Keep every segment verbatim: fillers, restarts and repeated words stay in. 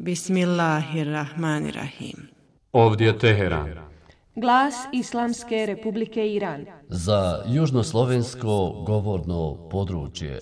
Bismillahirrahmanirrahim. Ovdje je Teheran. Glas Islamske Republike Iran. Za južnoslovensko govorno područje.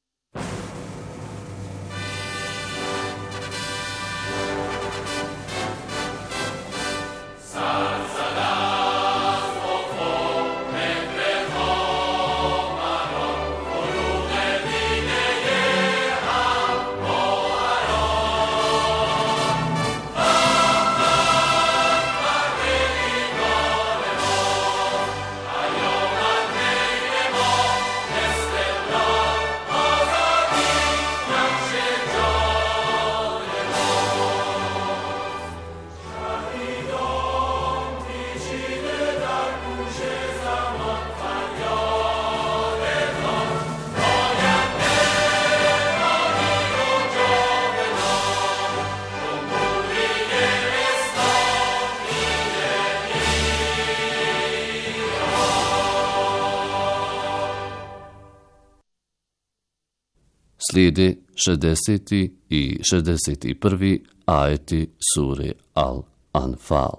Slijede šezdeseti i šezdeset prvi ajeti sure Al-Anfal.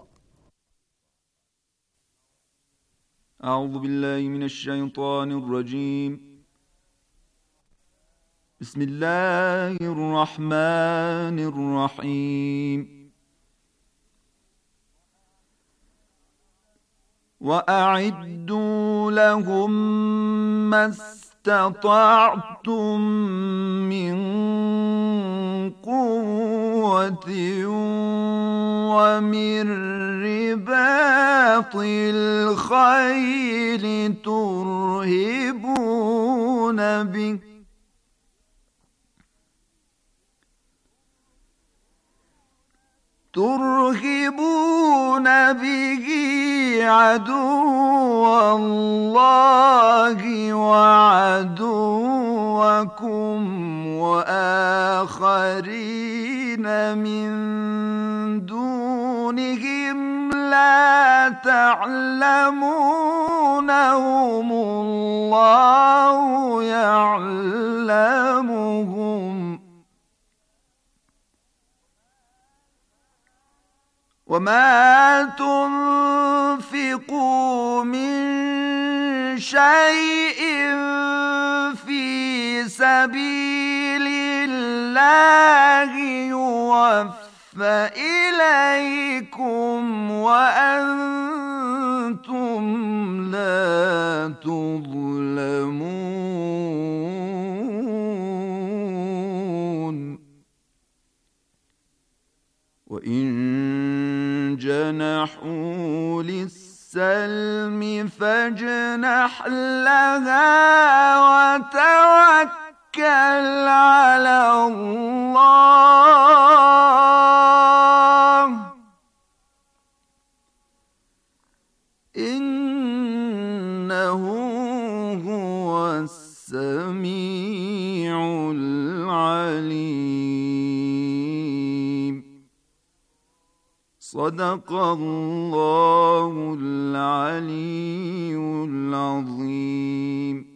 A'udhu billahi minash shaitanir rajim. Bismillahirrahmanirrahim. وَأَعِدُّوا لَهُم مَّا اسْتَطَعْتُم مِّن قُوَّةٍ وَمِن رِّبَاطِ الْخَيْلِ تُرْهِبُونَ بِهِ ترهبون به عدو الله وعدوكم وآخرين من دونهم لا تعلمونهم الله يعلمهم وما تنفقوا من شيء في سبيل الله يوفى إليكم وأنتم لا تظلمون وإن جنحوا للسلم فاجنح لها وتوكل على الله إنه هو السميع العليم صدق الله العلي العظيم.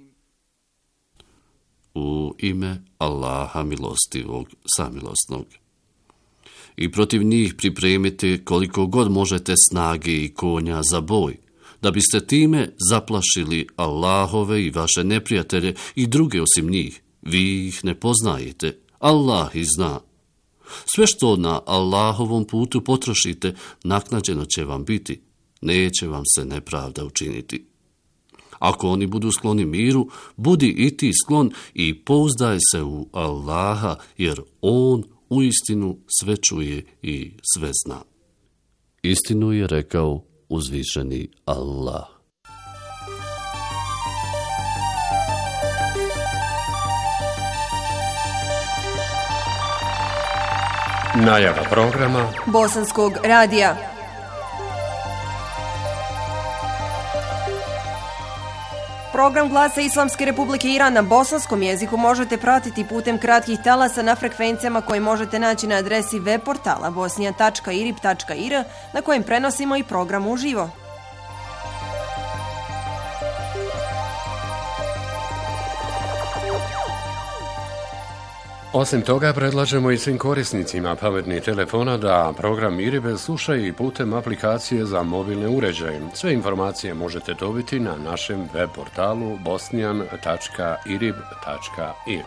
U ime Allaha milostivog, samilosnog. I protiv njih pripremite koliko god možete snage i konja za boj, da biste time zaplašili Allahove i vaše neprijatelje i druge osim njih. Vi ih ne poznajete, Allah ih zna. Sve što na Allahovom putu potrošite, naknađeno će vam biti, neće vam se nepravda učiniti. Ako oni budu skloni miru, budi i ti sklon i pouzdaj se u Allaha, jer On uistinu sve čuje i sve zna. Istinu je rekao uzvišeni Allah. Najava programa Bosanskog radija. Program Glasa Islamske Republike Iran na bosanskom jeziku možete pratiti putem kratkih talasa na frekvencijama koje možete naći na adresi web portala bosnija tačka irib tačka ir na kojem prenosimo i program uživo. Osim toga, predlažemo i svim korisnicima pametnih telefona da program IRIB slušaju i putem aplikacije za mobilne uređaje. Sve informacije možete dobiti na našem web portalu bosnijan tačka irib tačka ir.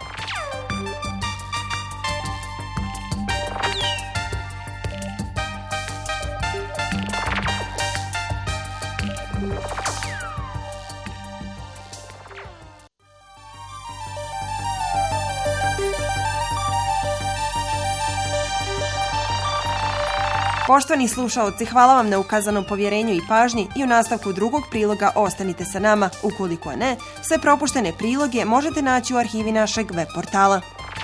Poštovani slušaoci, hvala vam na ukazanom povjerenju i pažnji i u nastavku drugog priloga ostanite sa nama. Ukoliko ne, sve propuštene priloge možete naći u arhivi našeg web portala.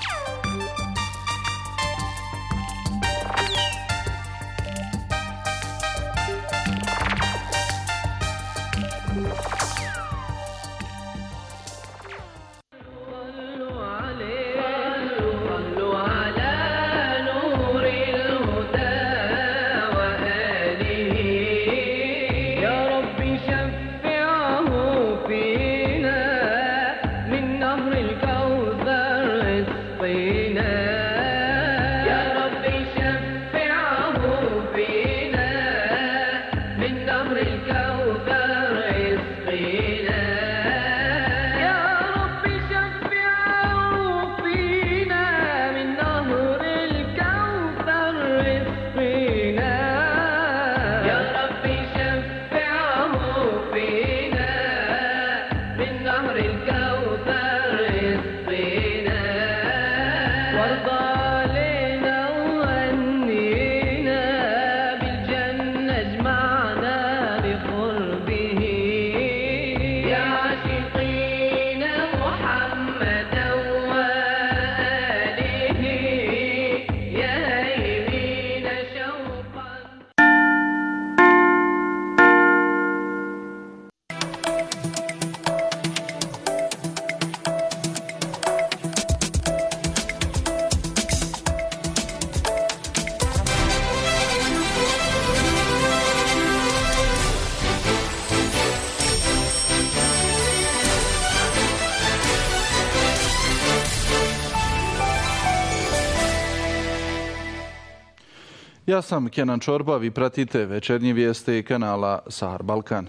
Ja sam Kenan Čorba, vi pratite večernje vijesti kanala Sahar Balkan.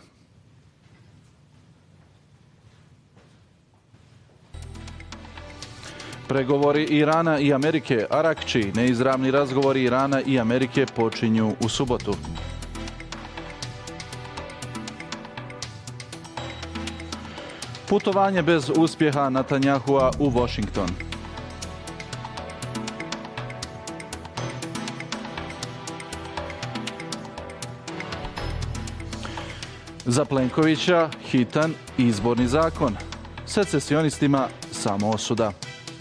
Pregovori Irana i Amerike, Arakči, neizravni razgovori Irana i Amerike počinju u subotu. Putovanje bez uspjeha Netanjahua u Washington. Za Plenkovića hitan izborni zakon. Secesionistima samo osuda.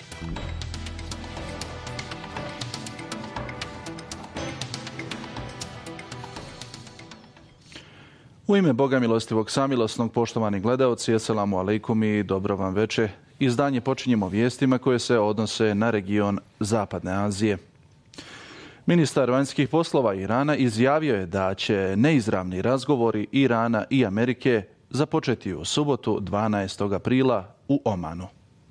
U ime Boga milostivog samilosnog, poštovani gledaoci, eselamu alejkum i dobro vam veče. Izdanje počinjemo vijestima koje se odnose na region Zapadne Azije. Ministar vanjskih poslova Irana izjavio je da će neizravni razgovori Irana i Amerike započeti u subotu dvanaestog aprila u Omanu.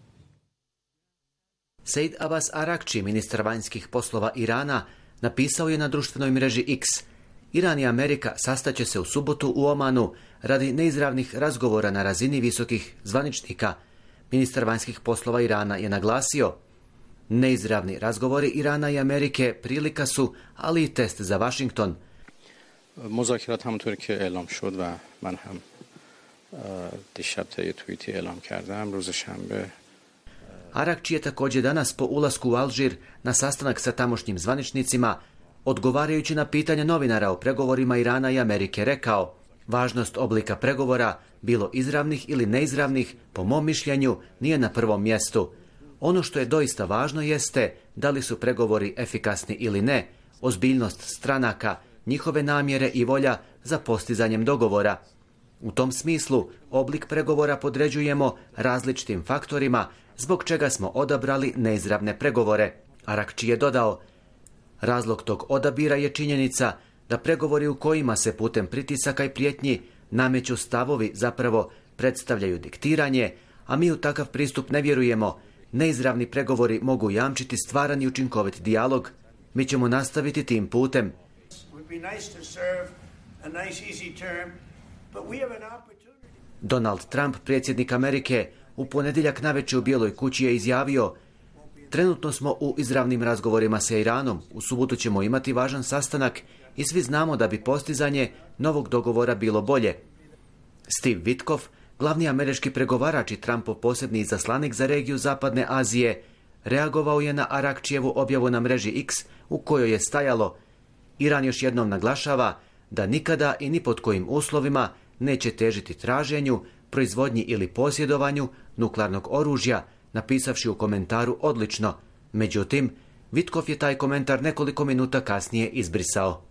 Sejd Abbas Arakči, ministar vanjskih poslova Irana, napisao je na društvenoj mreži X: Iran i Amerika sastaće se u subotu u Omanu radi neizravnih razgovora na razini visokih zvaničnika. Ministar vanjskih poslova Irana je naglasio: neizravni razgovori Irana i Amerike prilika su, ali i test za Washington. مذاکرات همونطور که اعلام شد و من هم دیشب یه توییتی اعلام کردم روز شنبه. Arakči je također danas po ulasku u Alžir na sastanak sa tamošnjim zvaničnicima, odgovarajući na pitanje novinara o pregovorima Irana i Amerike, rekao: važnost oblika pregovora, bilo izravnih ili neizravnih, po mom mišljenju nije na prvom mjestu. Ono što je doista važno jeste da li su pregovori efikasni ili ne, ozbiljnost stranaka, njihove namjere i volja za postizanjem dogovora. U tom smislu oblik pregovora podređujemo različitim faktorima, zbog čega smo odabrali neizravne pregovore. Arakči je dodao: razlog tog odabira je činjenica da pregovori u kojima se putem pritisaka i prijetnji nameću stavovi zapravo predstavljaju diktiranje, a mi u takav pristup ne vjerujemo, Neizravni pregovori mogu jamčiti stvaran i učinkovit dijalog. Mi ćemo nastaviti tim putem. Donald Trump, predsjednik Amerike, u ponedjeljak navečer u Bijeloj kući je izjavio: trenutno smo u izravnim razgovorima sa Iranom, u subotu ćemo imati važan sastanak i svi znamo da bi postizanje novog dogovora bilo bolje. Steve Witkoff, glavni američki pregovarač i Trumpov posebni izaslanik za regiju Zapadne Azije, reagovao je na Arakčijevu objavu na mreži X u kojoj je stajalo: Iran još jednom naglašava da nikada i ni pod kojim uslovima neće težiti traženju, proizvodnji ili posjedovanju nuklearnog oružja, napisavši u komentaru odlično. Međutim, Witkoff je taj komentar nekoliko minuta kasnije izbrisao.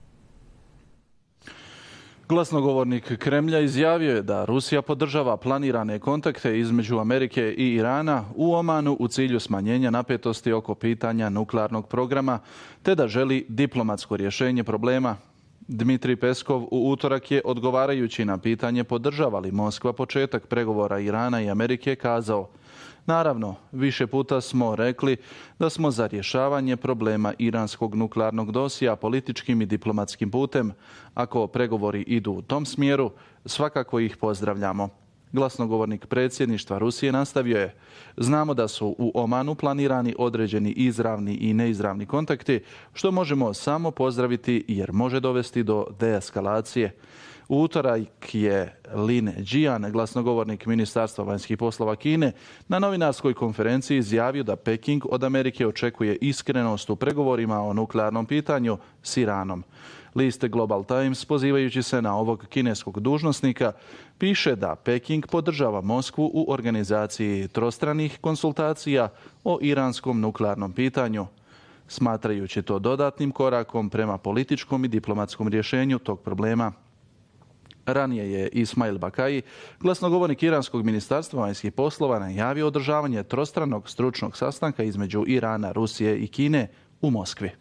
Glasnogovornik Kremlja izjavio je da Rusija podržava planirane kontakte između Amerike i Irana u Omanu u cilju smanjenja napetosti oko pitanja nuklearnog programa, te da želi diplomatsko rješenje problema. Dmitrij Peskov u utorak je, odgovarajući na pitanje podržava li Moskva početak pregovora Irana i Amerike, kazao: naravno, više puta smo rekli da smo za rješavanje problema iranskog nuklearnog dosija političkim i diplomatskim putem. Ako pregovori idu u tom smjeru, svakako ih pozdravljamo. Glasnogovornik predsjedništva Rusije nastavio je: znamo da su u Omanu planirani određeni izravni i neizravni kontakti, što možemo samo pozdraviti jer može dovesti do deeskalacije. U utorak je Lin Jian, glasnogovornik Ministarstva vanjskih poslova Kine, na novinarskoj konferenciji izjavio da Peking od Amerike očekuje iskrenost u pregovorima o nuklearnom pitanju s Iranom. List Global Times, pozivajući se na ovog kineskog dužnosnika, piše da Peking podržava Moskvu u organizaciji trostranih konsultacija o iranskom nuklearnom pitanju, smatrajući to dodatnim korakom prema političkom i diplomatskom rješenju tog problema. Ranije je Ismail Bakai, glasnogovornik iranskog ministarstva vanjskih poslova, najavio održavanje trostranog stručnog sastanka između Irana, Rusije i Kine u Moskvi.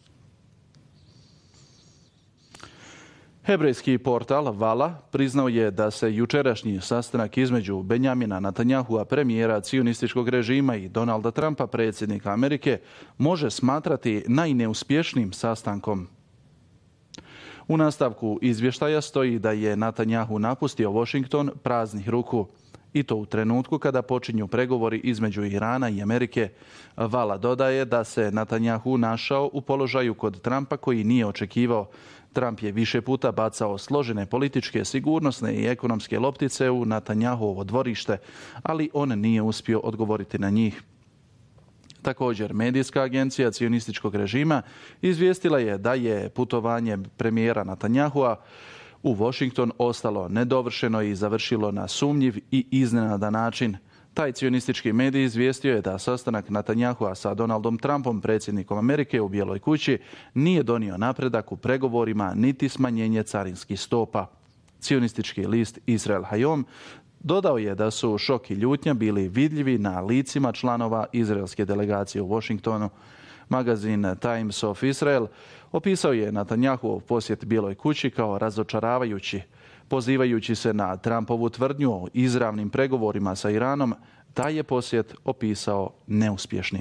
Hebrejski portal Vala priznao je da se jučerašnji sastanak između Benjamina Netanjahua, premijera cionističkog režima, i Donalda Trumpa, predsjednika Amerike, može smatrati najneuspješnijim sastankom. U nastavku izvještaja stoji da je Netanjahu napustio Washington praznih ruku, i to u trenutku kada počinju pregovori između Irana i Amerike. Vala dodaje da se Netanjahu našao u položaju kod Trumpa koji nije očekivao. Trump je više puta bacao složene političke, sigurnosne i ekonomske loptice u Netanjahuovo dvorište, ali on nije uspio odgovoriti na njih. Također, medijska agencija cionističkog režima izvijestila je da je putovanje premijera Netanjahua u Washington ostalo nedovršeno i završilo na sumnjiv i iznenadan način. Taj cionistički medij izvijestio je da sastanak Netanjahua sa Donaldom Trumpom, predsjednikom Amerike, u Bijeloj kući nije donio napredak u pregovorima niti smanjenje carinskih stopa. Cionistički list Israel Hayom dodao je da su šok i ljutnja bili vidljivi na licima članova izraelske delegacije u Washingtonu. Magazin Times of Israel opisao je Netanjahuov posjet Bijeloj kući kao razočaravajući. Pozivajući se na Trumpovu tvrdnju o izravnim pregovorima sa Iranom, taj je posjet opisao neuspješnim.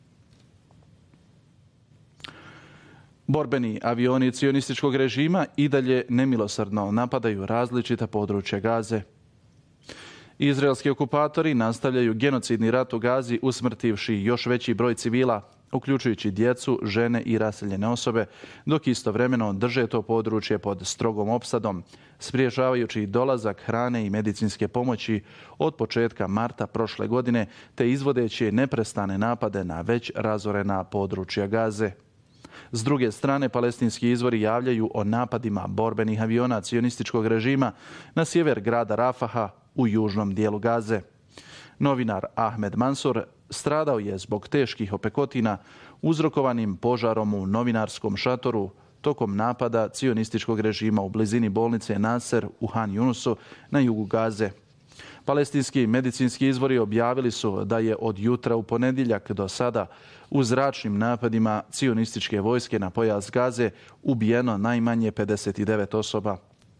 Borbeni avioni cionističkog režima i dalje nemilosrdno napadaju različita područja Gaze. Izraelski okupatori nastavljaju genocidni rat u Gazi, usmrtivši još veći broj civila, uključujući djecu, žene i raseljene osobe, dok istovremeno drže to područje pod strogom opsadom, spriječavajući dolazak hrane i medicinske pomoći od početka marta prošle godine, te izvodeći neprestane napade na već razorena područja Gaze. S druge strane, palestinski izvori javljaju o napadima borbenih aviona cionističkog režima na sjever grada Rafaha u južnom dijelu Gaze. Novinar Ahmed Mansur stradao je zbog teških opekotina uzrokovanim požarom u novinarskom šatoru tokom napada cionističkog režima u blizini bolnice Nasser u Han Yunusu na jugu Gaze. Palestinski medicinski izvori objavili su da je od jutra u ponedjeljak do sada u zračnim napadima cionističke vojske na pojas Gaze ubijeno najmanje pedeset devet osoba.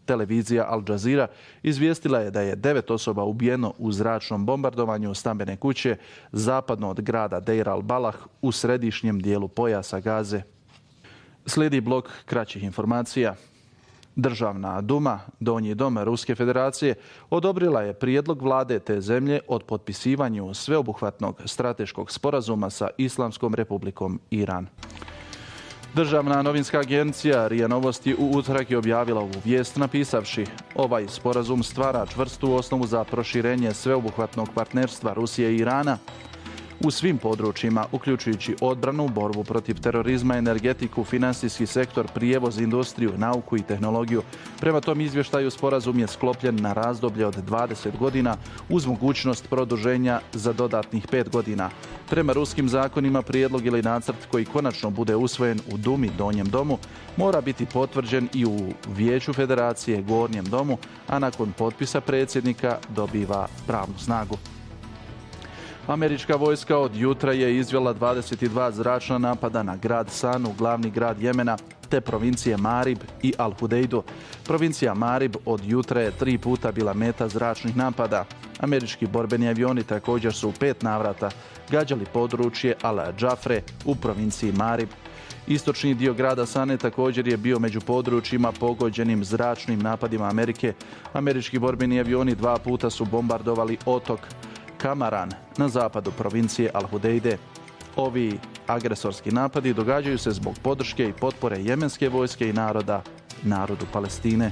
Televizija Al Jazeera izvijestila je da je devet osoba ubijeno u zračnom bombardovanju stambene kuće zapadno od grada Deir al-Balah u središnjem dijelu pojasa Gaze. Slijedi blok kraćih informacija. Državna duma, donji dom Ruske federacije, odobrila je prijedlog vlade te zemlje od potpisivanju sveobuhvatnog strateškog sporazuma sa Islamskom republikom Iran. Državna novinska agencija R I A Novosti u utorak je objavila ovu vijest napisavši: ovaj sporazum stvara čvrstu osnovu za proširenje sveobuhvatnog partnerstva Rusije i Irana u svim područjima, uključujući odbranu, borbu protiv terorizma, energetiku, finansijski sektor, prijevoz, industriju, nauku i tehnologiju. Prema tom izvještaju sporazum je sklopljen na razdoblje od dvadeset godina uz mogućnost produženja za dodatnih pet godina. Prema ruskim zakonima prijedlog ili nacrt koji konačno bude usvojen u Dumi, donjem domu, mora biti potvrđen i u Vijeću Federacije, gornjem domu, a nakon potpisa predsjednika dobiva pravnu snagu. Američka vojska od jutra je izvela dvadeset dva zračna napada na grad Sanu, glavni grad Jemena, te provincije Marib i Al-Hudejdu. Provincija Marib od jutra je tri puta bila meta zračnih napada. Američki borbeni avioni također su u pet navrata gađali područje Al-Džafre u provinciji Marib. Istočni dio grada Sane također je bio među područjima pogođenim zračnim napadima Amerike. Američki borbeni avioni dva puta su bombardovali otok Kamaran na zapadu provincije Al-Hudejde. Ovi agresorski napadi događaju se zbog podrške i potpore jemenske vojske i naroda, narodu Palestine.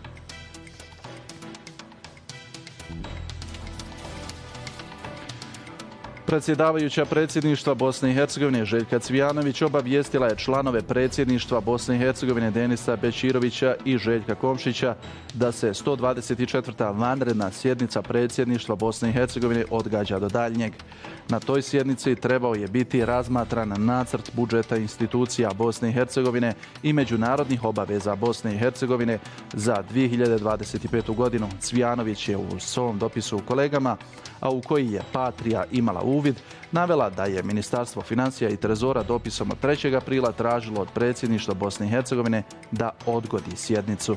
Predsjedavajuća predsjedništva Bosne i Hercegovine Željka Cvijanović obavijestila je članove predsjedništva Bosne i Hercegovine Denisa Bećirovića i Željka Komšića da se sto dvadeset četvrta vanredna sjednica predsjedništva Bosne i Hercegovine odgađa do daljnjeg. Na toj sjednici trebao je biti razmatran nacrt budžeta institucija Bosne i Hercegovine i međunarodnih obaveza Bosne i Hercegovine za dvije hiljade dvadeset petu godinu. Cvijanović je u svom dopisu kolegama, a u koji je Patrija imala uvid, navela da je Ministarstvo financija i trezora dopisom od trećeg aprila tražilo od predsjedništva Bosne i Hercegovine da odgodi sjednicu.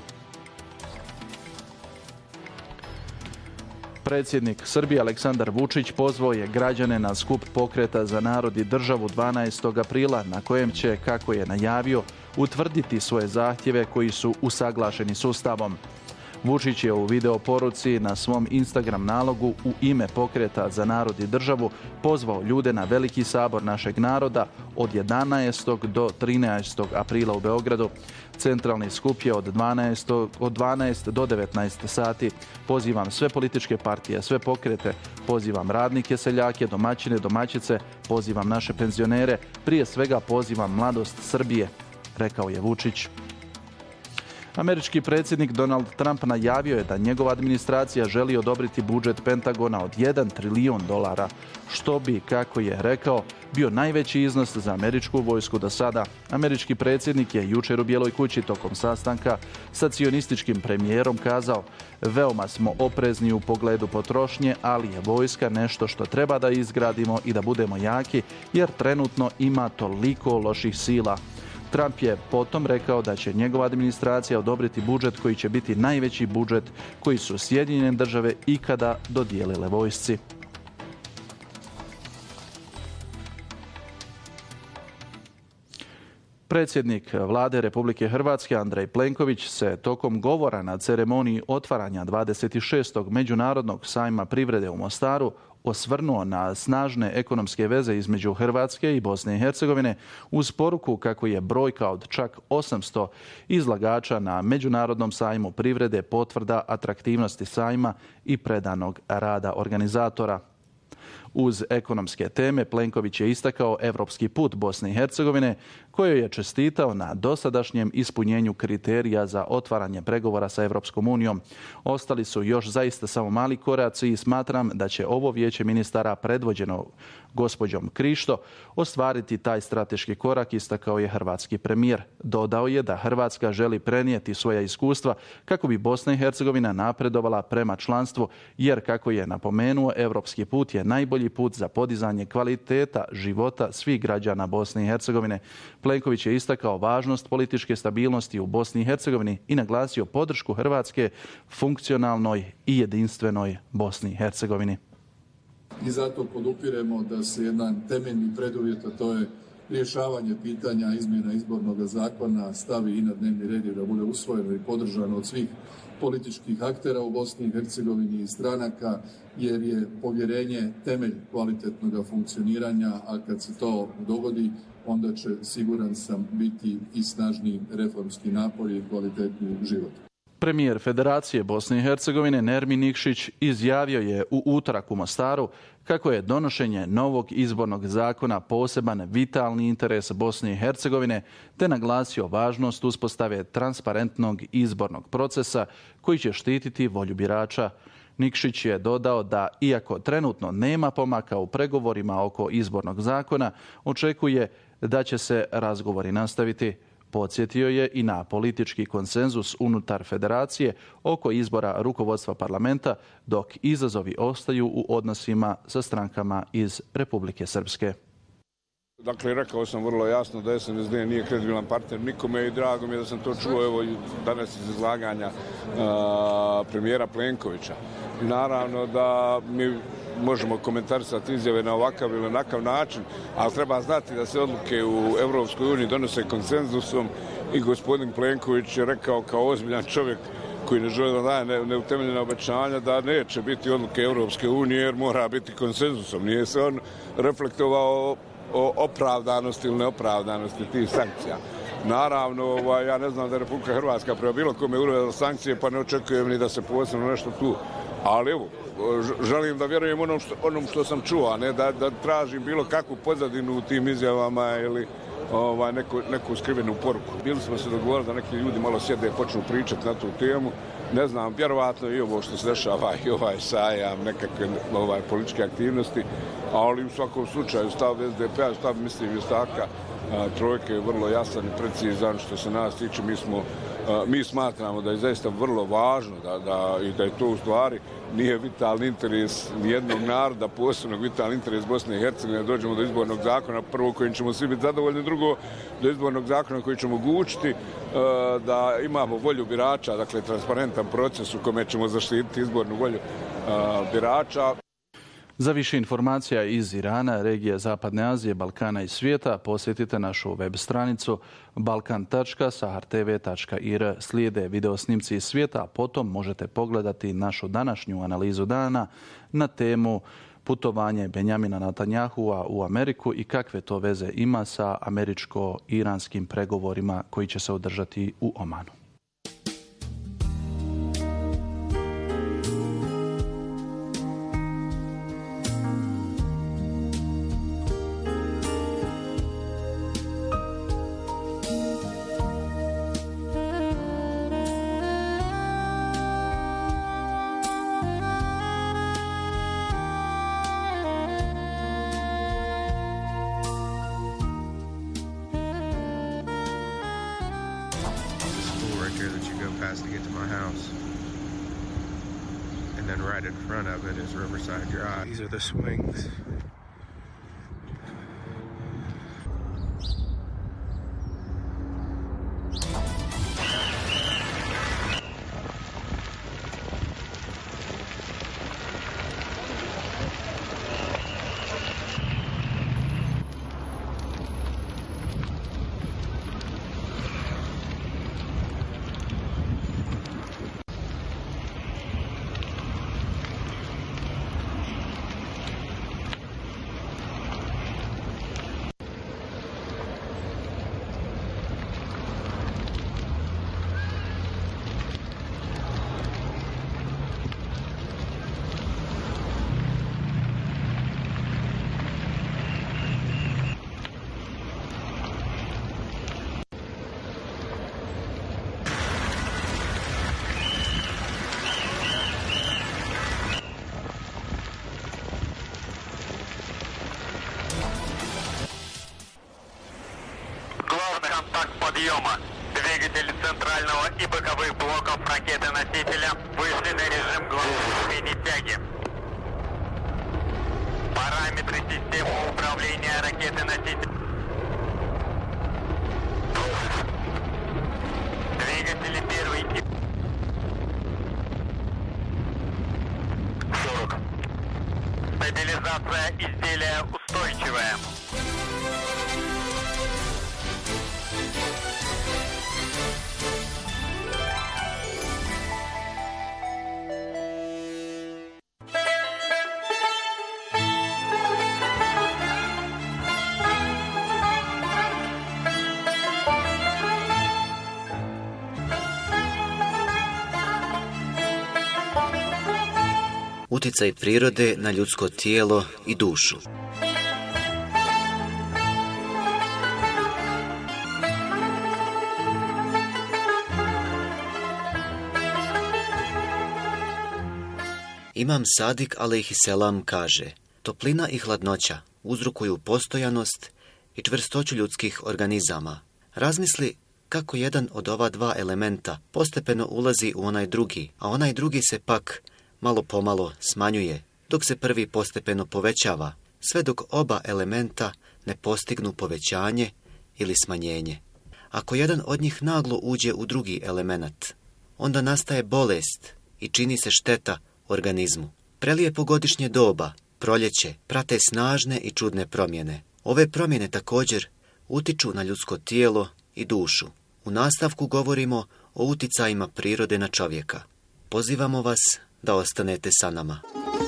Predsjednik Srbije Aleksandar Vučić pozvao je građane na skup Pokreta za narod i državu dvanaestog aprila na kojem će, kako je najavio, utvrditi svoje zahtjeve koji su usaglašeni s Ustavom. Vučić je u video poruci na svom Instagram nalogu u ime Pokreta za narod i državu pozvao ljude na veliki sabor našeg naroda od jedanaestog do trinaestog aprila u Beogradu. Centralni skup je od dvanaest do devetnaest sati. Pozivam sve političke partije, sve pokrete, pozivam radnike, seljake, domaćine, domaćice, pozivam naše penzionere, prije svega pozivam mladost Srbije, rekao je Vučić. Američki predsjednik Donald Trump najavio je da njegova administracija želi odobriti budžet Pentagona od jedan trilijon dolara, što bi, kako je rekao, bio najveći iznos za američku vojsku do sada. Američki predsjednik je jučer u Bijeloj kući tokom sastanka sa cionističkim premijerom kazao: veoma smo oprezni u pogledu potrošnje, ali je vojska nešto što treba da izgradimo i da budemo jaki, jer trenutno ima toliko loših sila. Trump je potom rekao da će njegova administracija odobriti budžet koji će biti najveći budžet koji su Sjedinjene države ikada dodijelile vojsci. Predsjednik vlade Republike Hrvatske Andrej Plenković se tokom govora na ceremoniji otvaranja dvadeset šestog Međunarodnog sajma privrede u Mostaru osvrnuo na snažne ekonomske veze između Hrvatske i Bosne i Hercegovine uz poruku kako je brojka od čak osamsto izlagača na Međunarodnom sajmu privrede potvrda atraktivnosti sajma i predanog rada organizatora. Uz ekonomske teme Plenković je istakao evropski put Bosne i Hercegovine, kojoj je čestitao na dosadašnjem ispunjenju kriterija za otvaranje pregovora sa Evropskom unijom. Ostali su još zaista samo mali koraci i smatram da će ovo vijeće ministara predvođeno gospođom Krišto ostvariti taj strateški korak, istakao je hrvatski premijer. Dodao je da Hrvatska želi prenijeti svoja iskustva kako bi Bosna i Hercegovina napredovala prema članstvu, jer, kako je napomenuo, evropski put je najbolji najbolji put za podizanje kvaliteta života svih građana Bosne i Hercegovine. Plenković je istakao važnost političke stabilnosti u Bosni i Hercegovini i naglasio podršku Hrvatske funkcionalnoj i jedinstvenoj Bosni i Hercegovini. I zato podupiremo da se jedan temeljni preduvjet, a to je rješavanje pitanja izmjena izbornog zakona, stavi i na dnevni red i da bude usvojeno i podržano od svih političkih aktera u Bosni i Hercegovini i stranaka, jer je povjerenje temelj kvalitetnog funkcioniranja, a kad se to dogodi, onda će, siguran sam, biti i snažniji reformski napor i kvalitetniji život. Premijer Federacije Bosne i Hercegovine Nermin Nikšić izjavio je u utorak u Mostaru kako je donošenje novog izbornog zakona poseban vitalni interes Bosne i Hercegovine, te naglasio važnost uspostave transparentnog izbornog procesa koji će štititi volju birača. Nikšić je dodao da, iako trenutno nema pomaka u pregovorima oko izbornog zakona, očekuje da će se razgovori nastaviti. Podsjetio je i na politički konsenzus unutar federacije oko izbora rukovodstva parlamenta, dok izazovi ostaju u odnosima sa strankama iz Republike Srpske. Dakle, rekao sam vrlo jasno da S N S D nije kredibilan partner nikome i drago mi je da sam to čuo evo danas iz izlaganja uh, premijera Plenkovića. I naravno da mi možemo komentarisati izjave na ovakav ili onakav način, ali treba znati da se odluke u Europskoj uniji donose konsenzusom i gospodin Plenković je rekao kao ozbiljan čovjek koji ne želi da daje neutemeljena obećanja da neće biti odluke Europske unije jer mora biti konsenzusom. Nije se on reflektovao o opravdanosti ili neopravdanosti tih sankcija. Naravno, ovaj, ja ne znam da je Republika Hrvatska prema bilo kome uvela sankcije, pa ne očekujem ni da se posebno nešto tu. Ali evo, želim da vjerujem onom što, onom što sam čuo, a ne da, da tražim bilo kakvu pozadinu u tim izjavama ili ovaj, neku, neku skrivenu poruku. Bili smo se dogovorili da neki ljudi malo sjede i počnu pričati na tu temu. Ne znam, vjerovatno i ovo što se dešava i ovaj sajam, nekakve ovaj, političke aktivnosti, ali u svakom slučaju stav S D P-a, stav mislim Vjestaka trojke je vrlo jasan i precizan što se nas tiče. Mi, smo, mi smatramo da je zaista vrlo važno da, da, i da je to u stvari nije vitalni interes nijednog naroda, posebno vitalni interes Bosne i Hercegovine, da dođemo do izbornog zakona, prvo kojim ćemo svi biti zadovoljni, drugo do izbornog zakona koji će omogućiti da imamo volju birača, dakle transparentan proces u kome ćemo zaštititi izbornu volju birača. Za više informacija iz Irana, regije Zapadne Azije, Balkana i svijeta posjetite našu web stranicu balkan tačka sahar t v tačka i r. Slijede video snimci iz svijeta, a potom možete pogledati našu današnju analizu dana na temu putovanje Benjamina Netanjahua u Ameriku i kakve to veze ima sa američko-iranskim pregovorima koji će se održati u Omanu. To get to my house, and then right in front of it is Riverside Drive. These are the swings. Подъема. Двигатели центрального и боковых блоков ракеты-носителя вышли на режим главной тяги. Параметры системы управления ракеты-носитель. Двигатели первый тип. сорок. Стабилизация изделия устойчивая. Utjecaj prirode na ljudsko tijelo i dušu. Imam Sadik alejhiselam kaže: toplina i hladnoća uzrokuju postojanost i čvrstoću ljudskih organizama. Razmisli kako jedan od ova dva elementa postepeno ulazi u onaj drugi, a onaj drugi se pak malo pomalo smanjuje, dok se prvi postepeno povećava, sve dok oba elementa ne postignu povećanje ili smanjenje. Ako jedan od njih naglo uđe u drugi element, onda nastaje bolest i čini se šteta organizmu. Prelijepo godišnje doba, proljeće, prate snažne i čudne promjene. Ove promjene također utiču na ljudsko tijelo i dušu. U nastavku govorimo o uticajima prirode na čovjeka. Pozivamo vas da ostanete sa nama.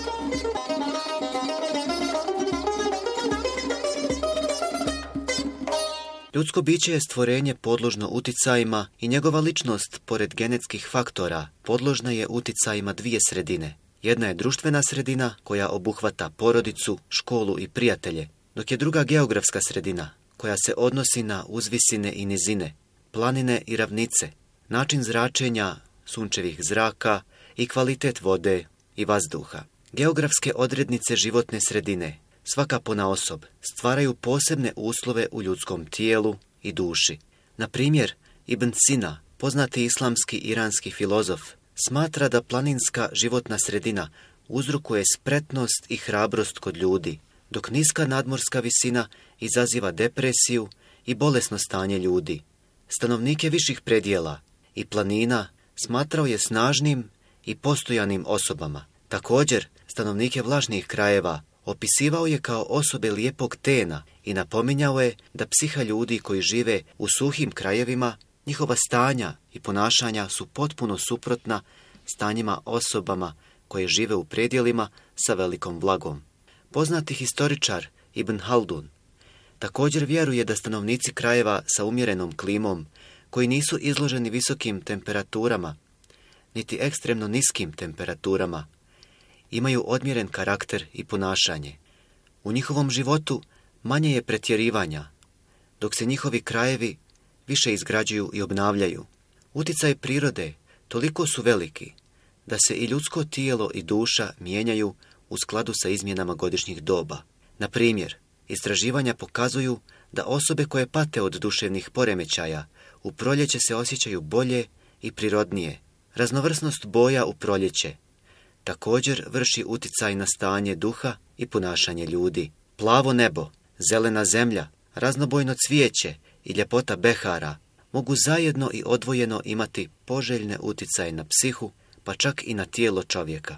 Ljudsko biće je stvorenje podložno uticajima i njegova ličnost, pored genetskih faktora, podložna je uticajima dvije sredine. Jedna je društvena sredina koja obuhvata porodicu, školu i prijatelje, dok je druga geografska sredina koja se odnosi na uzvisine i nizine, planine i ravnice, način zračenja, sunčevih zraka i kvalitet vode i vazduha. Geografske odrednice životne sredine, svaka ponaosob, stvaraju posebne uslove u ljudskom tijelu i duši. Na primjer, Ibn Sina, poznati islamski iranski filozof, smatra da planinska životna sredina uzrokuje spretnost i hrabrost kod ljudi, dok niska nadmorska visina izaziva depresiju i bolesno stanje ljudi. Stanovnike viših predjela i planina smatrao je snažnim i postojanim osobama. Također, stanovnike vlažnih krajeva opisivao je kao osobe lijepog tena i napominjao je da psiha ljudi koji žive u suhim krajevima, njihova stanja i ponašanja su potpuno suprotna stanjima osobama koje žive u predjelima sa velikom vlagom. Poznati historičar Ibn Haldun također vjeruje da stanovnici krajeva sa umjerenom klimom, koji nisu izloženi visokim temperaturama, niti ekstremno niskim temperaturama, imaju odmjeren karakter i ponašanje. U njihovom životu manje je pretjerivanja, dok se njihovi krajevi više izgrađuju i obnavljaju. Uticaj prirode toliko su veliki da se i ljudsko tijelo i duša mijenjaju u skladu sa izmjenama godišnjih doba. Na primjer, istraživanja pokazuju da osobe koje pate od duševnih poremećaja u proljeće se osjećaju bolje i prirodnije. Raznovrsnost boja u proljeće također vrši uticaj na stanje duha i ponašanje ljudi. Plavo nebo, zelena zemlja, raznobojno cvijeće i ljepota behara mogu zajedno i odvojeno imati poželjne uticaje na psihu, pa čak i na tijelo čovjeka.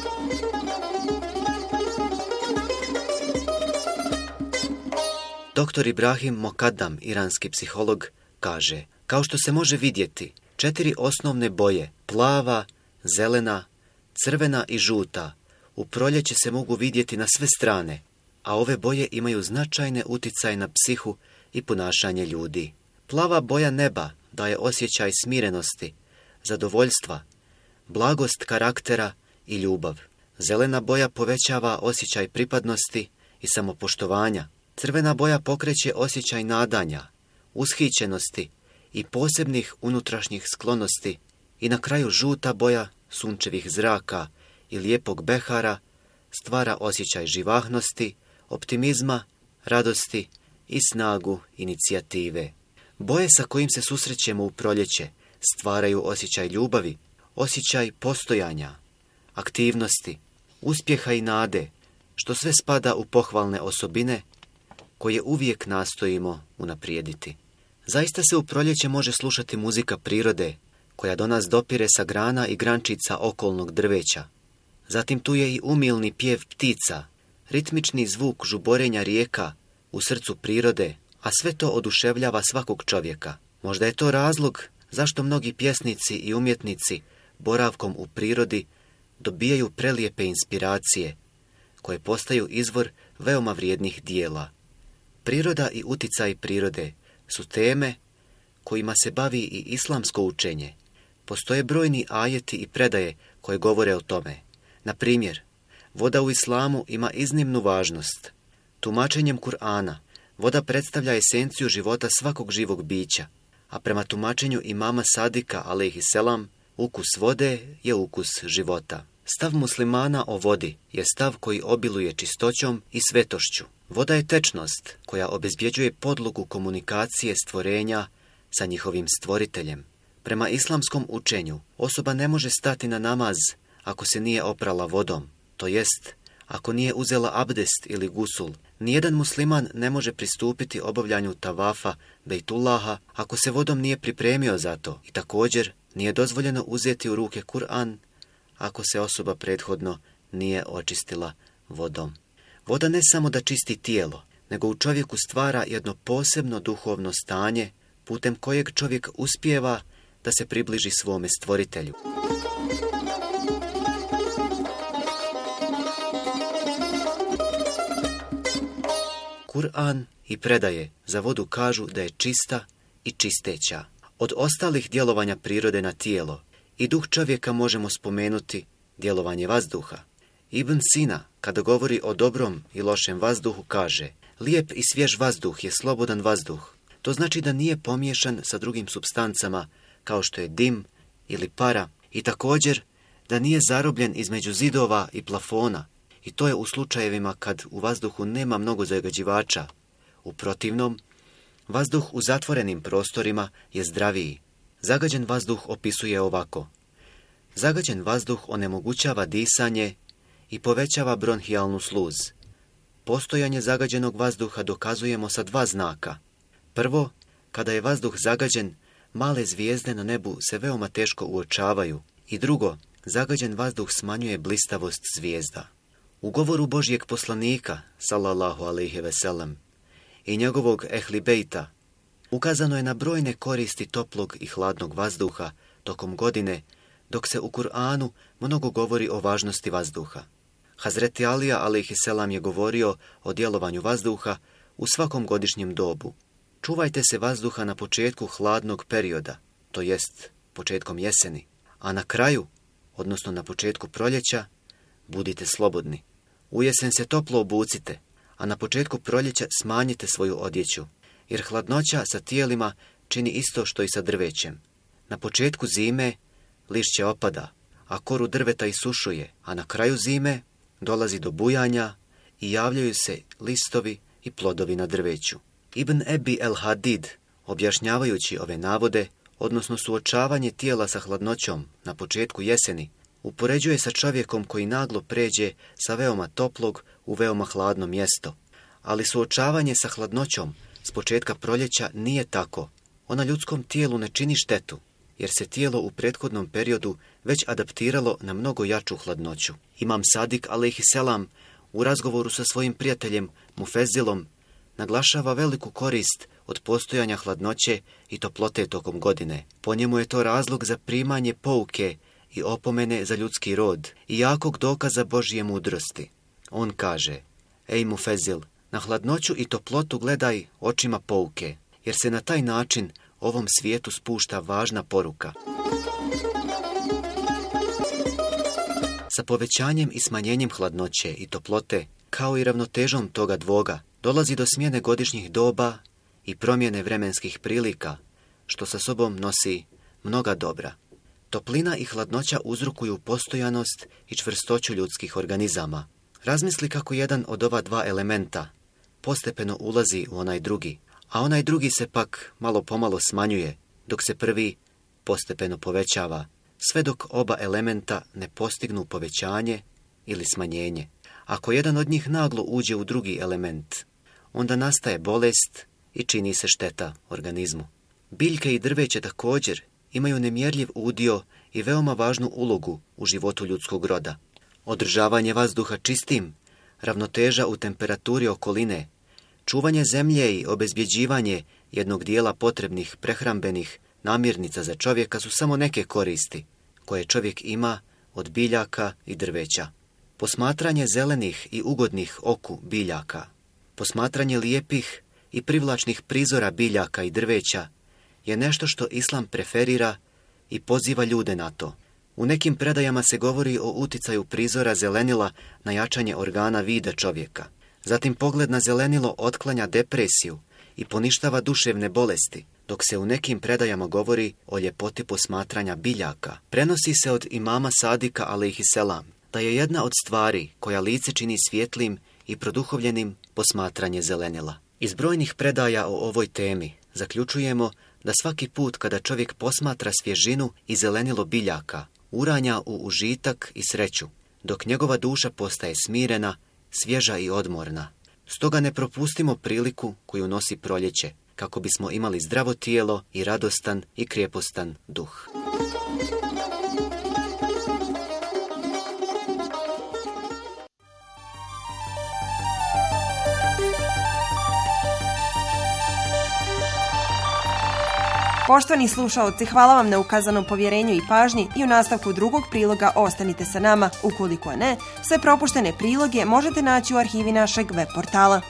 Doktor Ibrahim Mokadam, iranski psiholog, kaže: kao što se može vidjeti, četiri osnovne boje, plava, zelena, crvena i žuta, u proljeće se mogu vidjeti na sve strane, a ove boje imaju značajne uticaje na psihu i ponašanje ljudi. Plava boja neba daje osjećaj smirenosti, zadovoljstva, blagost karaktera i ljubav. Zelena boja povećava osjećaj pripadnosti i samopoštovanja. Crvena boja pokreće osjećaj nadanja, ushićenosti i posebnih unutrašnjih sklonosti. I na kraju žuta boja sunčevih zraka i lijepog behara stvara osjećaj živahnosti, optimizma, radosti i snagu inicijative. Boje sa kojim se susrećemo u proljeće stvaraju osjećaj ljubavi, osjećaj postojanja, aktivnosti, uspjeha i nade, što sve spada u pohvalne osobine koje uvijek nastojimo unaprijediti. Zaista se u proljeće može slušati muzika prirode, koja do nas dopire sa grana i grančica okolnog drveća. Zatim tu je i umilni pjev ptica, ritmični zvuk žuborenja rijeka u srcu prirode, a sve to oduševljava svakog čovjeka. Možda je to razlog zašto mnogi pjesnici i umjetnici boravkom u prirodi dobijaju prelijepe inspiracije, koje postaju izvor veoma vrijednih dijela. Priroda i uticaj prirode su teme kojima se bavi i islamsko učenje. Postoje brojni ajeti i predaje koje govore o tome. Na primjer, voda u islamu ima iznimnu važnost. Tumačenjem Kur'ana, voda predstavlja esenciju života svakog živog bića, a prema tumačenju imama Sadika, alejhiselam, ukus vode je ukus života. Stav muslimana o vodi je stav koji obiluje čistoćom i svetošću. Voda je tečnost koja obezbjeđuje podlogu komunikacije stvorenja sa njihovim stvoriteljem. Prema islamskom učenju, osoba ne može stati na namaz ako se nije oprala vodom, to jest, ako nije uzela abdest ili gusul. Nijedan musliman ne može pristupiti obavljanju tavafa Bejtullaha ako se vodom nije pripremio za to. I također, nije dozvoljeno uzeti u ruke Kur'an ako se osoba prethodno nije očistila vodom. Voda ne samo da čisti tijelo, nego u čovjeku stvara jedno posebno duhovno stanje putem kojeg čovjek uspijeva da se približi svome stvoritelju. Kur'an i predaje za vodu kažu da je čista i čisteća. Od ostalih djelovanja prirode na tijelo i duh čovjeka možemo spomenuti djelovanje vazduha. Ibn Sina, kada govori o dobrom i lošem vazduhu, kaže: lijep i svjež vazduh je slobodan vazduh. To znači da nije pomiješan sa drugim supstancama kao što je dim ili para, i također da nije zarobljen između zidova i plafona, i to je u slučajevima kad u vazduhu nema mnogo zagađivača. U protivnom, vazduh u zatvorenim prostorima je zdraviji. Zagađen vazduh opisuje ovako: zagađen vazduh onemogućava disanje i povećava bronhijalnu sluz. Postojanje zagađenog vazduha dokazujemo sa dva znaka. Prvo, kada je vazduh zagađen, male zvijezde na nebu se veoma teško uočavaju. I drugo, zagađen vazduh smanjuje blistavost zvijezda. U govoru Božjeg poslanika, sallallahu alejhi ve sellem, i njegovog ehli bejta, ukazano je na brojne koristi toplog i hladnog vazduha tokom godine, dok se u Kur'anu mnogo govori o važnosti vazduha. Hazreti Alija alejhiselam je govorio o djelovanju vazduha u svakom godišnjem dobu. Čuvajte se vazduha na početku hladnog perioda, to jest početkom jeseni, a na kraju, odnosno na početku proljeća, budite slobodni. U jesen se toplo obucite, a na početku proljeća smanjite svoju odjeću, jer hladnoća sa tijelima čini isto što i sa drvećem. Na početku zime lišće opada, a koru drveta isušuje, a na kraju zime dolazi do bujanja i javljaju se listovi i plodovi na drveću. Ibn Ebi el Hadid, objašnjavajući ove navode, odnosno suočavanje tijela sa hladnoćom na početku jeseni, upoređuje sa čovjekom koji naglo pređe sa veoma toplog u veoma hladno mjesto. Ali suočavanje sa hladnoćom s početka proljeća nije tako. Ona ljudskom tijelu ne čini štetu, jer se tijelo u prethodnom periodu već adaptiralo na mnogo jaču hladnoću. Imam Sadik alejhiselam u razgovoru sa svojim prijateljem Mufezilom naglašava veliku korist od postojanja hladnoće i toplote tokom godine. Po njemu je to razlog za primanje pouke i opomene za ljudski rod i jakog dokaza Božje mudrosti. On kaže: ej Mufezil, na hladnoću i toplotu gledaj očima pouke, jer se na taj način ovom svijetu spušta važna poruka. Sa povećanjem i smanjenjem hladnoće i toplote, kao i ravnotežom toga dvoga, dolazi do smjene godišnjih doba i promjene vremenskih prilika, što sa sobom nosi mnoga dobra. Toplina i hladnoća uzrokuju postojanost i čvrstoću ljudskih organizama. Razmisli kako jedan od ova dva elementa postepeno ulazi u onaj drugi, a onaj drugi se pak malo pomalo smanjuje, dok se prvi postepeno povećava, sve dok oba elementa ne postignu povećanje ili smanjenje. ako jedan od njih naglo uđe u drugi element, onda nastaje bolest i čini se šteta organizmu. Biljke i drveće također imaju nemjerljiv udio i veoma važnu ulogu u životu ljudskog roda. Održavanje vazduha čistim, ravnoteža u temperaturi okoline, čuvanje zemlje i obezbjeđivanje jednog dijela potrebnih prehrambenih namirnica za čovjeka su samo neke koristi koje čovjek ima od biljaka i drveća. Posmatranje zelenih i ugodnih oku biljaka, posmatranje lijepih i privlačnih prizora biljaka i drveća je nešto što islam preferira i poziva ljude na to. U nekim predajama se govori o uticaju prizora zelenila na jačanje organa vida čovjeka. Zatim pogled na zelenilo otklanja depresiju i poništava duševne bolesti, dok se u nekim predajama govori o ljepoti posmatranja biljaka. Prenosi se od imama Sadika alejhiselam da je jedna od stvari koja lice čini svjetlim i produhovljenim posmatranje zelenila. Iz brojnih predaja o ovoj temi zaključujemo da svaki put kada čovjek posmatra svježinu i zelenilo biljaka, uranja u užitak i sreću, dok njegova duša postaje smirena, svježa i odmorna. Stoga ne propustimo priliku koju nosi proljeće, kako bismo imali zdravo tijelo i radostan i krijepostan duh. Poštovani slušaoci, hvala vam na ukazanom povjerenju i pažnji i u nastavku drugog priloga ostanite sa nama. Ukoliko ne, sve propuštene priloge možete naći u arhivi našeg web portala.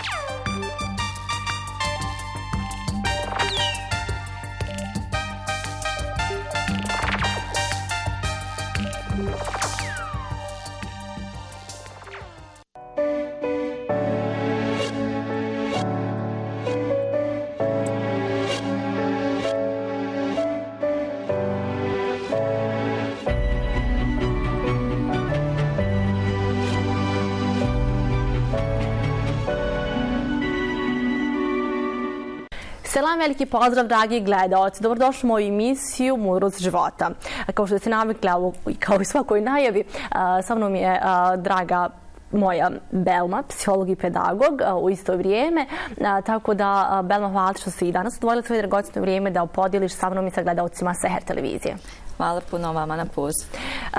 Selam, veliki pozdrav, dragi gledaoci. Dobrodošli u moju emisiju Mudrost života. Kao što ste navikli, kao i svakoj najavi, sa mnom je draga moja Belma, psiholog i pedagog u isto vrijeme. Tako da, Belma, hvala što si i danas odvojila svoje dragocjeno vrijeme da podijeliš sa mnom i sa gledaocima Seher televizije. Hvala puno vama na pozivu.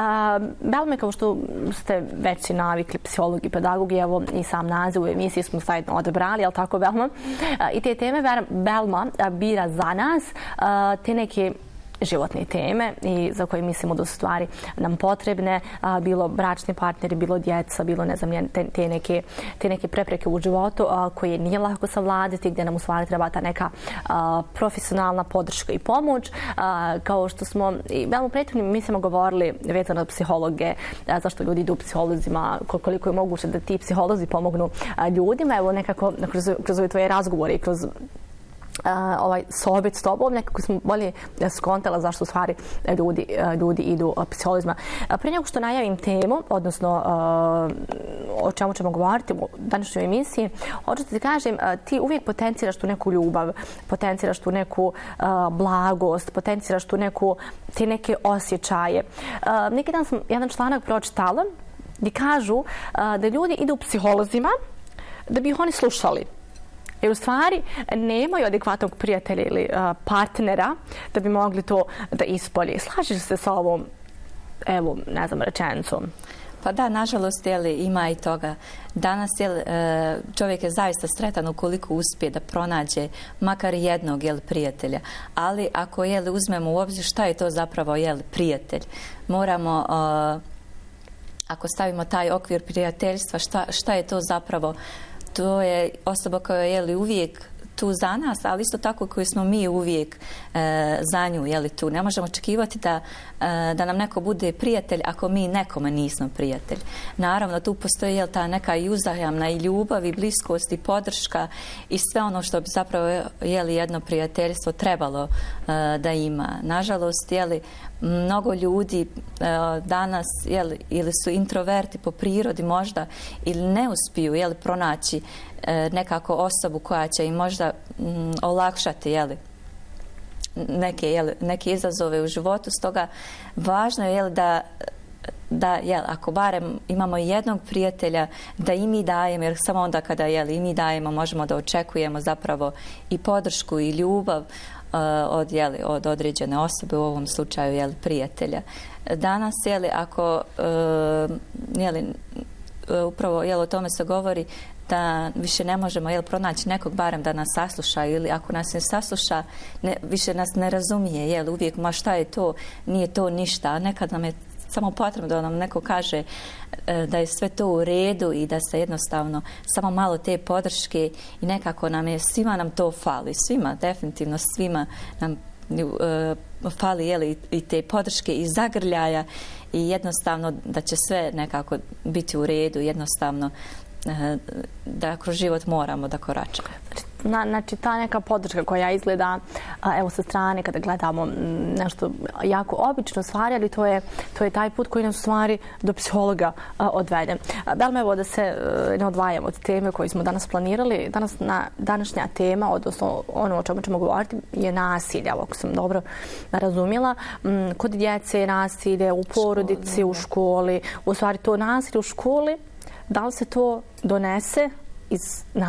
Belme, kao što ste već navikli, psiholog i pedagog, i evo i sam naziv u emisiji smo zajedno odabrali, jel tako, Belma? I te teme Belma bira za nas, te neke životne teme i za koje mislimo da su stvari nam potrebne, a, bilo bračni partneri, bilo djeca, bilo ne znam, te, te, neke, te neke prepreke u životu a, koje nije lako savladati, gdje nam u stvari treba ta neka a, profesionalna podrška i pomoć. A, kao što smo i veoma prethodnim mislimo govorili vezano od psihologe, a, zašto ljudi idu psiholozima, koliko je moguće da ti psiholozi pomognu a, ljudima. Evo nekako kroz, kroz ove tvoje razgovore i kroz Uh, ovaj sobit s tobom, nekako smo bolje skontala zašto u stvari ljudi, ljudi idu psiholozima. Prije nego što najavim temu, odnosno uh, o čemu ćemo govoriti u današnjoj emisiji, hoću ti kažem, uh, ti uvijek potenciraš tu neku ljubav, potenciraš tu neku uh, blagost, potenciraš tu neku, te neke osjećaje. Uh, neki dan sam jedan članak pročitala gdje kažu uh, da ljudi idu psiholozima da bi ih oni slušali. Jer u stvari nemaju adekvatnog prijatelja ili uh, partnera da bi mogli to da ispolje. Slažeš se sa ovom, evo, ne znam, rečenicom? Pa da, nažalost, jeli, ima i toga. Danas jeli, čovjek je zaista sretan ukoliko uspije da pronađe makar jednog jeli, prijatelja. Ali ako jeli, uzmemo u obzir šta je to zapravo jeli, prijatelj, moramo, uh, ako stavimo taj okvir prijateljstva, šta, šta je to zapravo? To je osoba koja je jeli, uvijek tu za nas, ali isto tako koji smo mi uvijek e, za nju jeli, tu. Ne možemo očekivati da, e, da nam neko bude prijatelj ako mi nekome nismo prijatelj. Naravno, tu postoji jel, ta neka i uzajamna i ljubav i bliskost i podrška i sve ono što bi zapravo jeli, jedno prijateljstvo trebalo e, da ima. Nažalost, jeli, mnogo ljudi e, danas jeli, ili su introverti po prirodi možda ili ne uspiju jeli, pronaći e, nekako osobu koja će im možda m, olakšati jeli, neke, jeli, neke izazove u životu. Stoga važno je jeli, da da, jel, ako barem imamo jednog prijatelja, da i mi dajemo, jer samo onda kada, jel, i mi dajemo, možemo da očekujemo zapravo i podršku i ljubav uh, od, jel, od određene osobe, u ovom slučaju, jel, prijatelja. Danas, jel, ako uh, jel, uh, upravo, jel, o tome se govori da više ne možemo, jel, pronaći nekog barem da nas sasluša, ili ako nas ne sasluša, ne, više nas ne razumije, jel, uvijek, ma šta je to, nije to ništa, a nekad nam je samo potrebno da nam neko kaže da je sve to u redu i da se jednostavno samo malo te podrške i nekako nam je, svima nam to fali, svima, definitivno svima nam uh, fali, jel, i te podrške i zagrljaja i jednostavno da će sve nekako biti u redu, jednostavno da kroz život moramo da koračamo. Na, znači, ta neka podrška koja izgleda, a, evo sa strane kada gledamo nešto jako obično stvari, ali to je, to je taj put koji nas u stvari do psihologa a, odvede. Belma, evo da se a, ne odvajamo od teme koju smo danas planirali. Danas, na, današnja tema, odnosno ono o čemu ćemo govoriti, je nasilje, ako sam dobro razumjela. M, kod djece je nasilje, u porodici, školi, u školi. U stvari to nasilje u školi, da li se to donese iz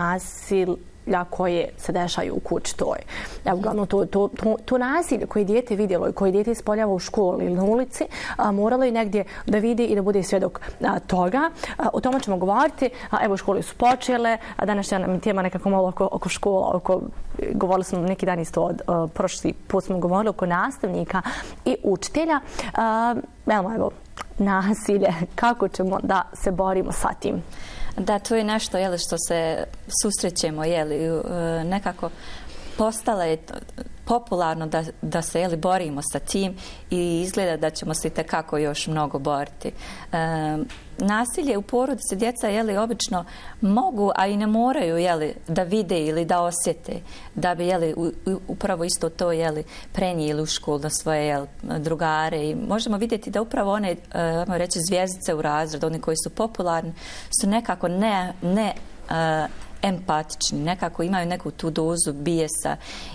nasilja koje se dešaju u kući toj? Evo, uglavnom, to, to, to, to nasilje koje dijete vidjelo i koje dijete ispoljava u školi ili na ulici, a, moralo je negdje da vidi i da bude svjedok a, toga. A, o tome ćemo govoriti. A, evo, škole su počele. A današnja nam je tema nekako malo oko, oko škola. Oko, govorili smo neki dan isto od a, prošli put smo govorili oko nastavnika i učitelja. A, evo, evo, nasilje, kako ćemo da se borimo sa tim? Da, to je nešto, jel, što se susrećemo, jel, nekako postalo je popularno da, da se, jel, borimo sa tim i izgleda da ćemo se itekako još mnogo boriti. E, nasilje u porodici, djeca, jel, obično mogu, a i ne moraju, jel, da vide ili da osjete, da bi, jel, u, upravo isto to, jel, prenijeli u školu na svoje, jel, drugare, i možemo vidjeti da upravo one, ajmo reći, zvjezdice u razredu, oni koji su popularni, su nekako ne, ne uh, empatični, nekako imaju neku tu dozu bijesa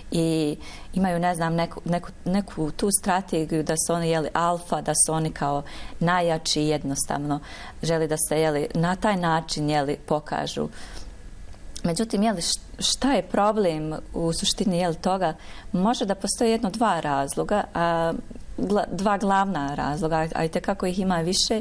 i imaju, ne znam, neku, neku, neku tu strategiju da su oni, jeli, alfa, da su oni kao najjači i jednostavno želi da se, jeli, na taj način, jeli, pokažu. Međutim, jeli, šta je problem u suštini, jeli, toga? Može da postoji jedno, dva razloga, a gla, dva glavna razloga, a i tekako ih ima više.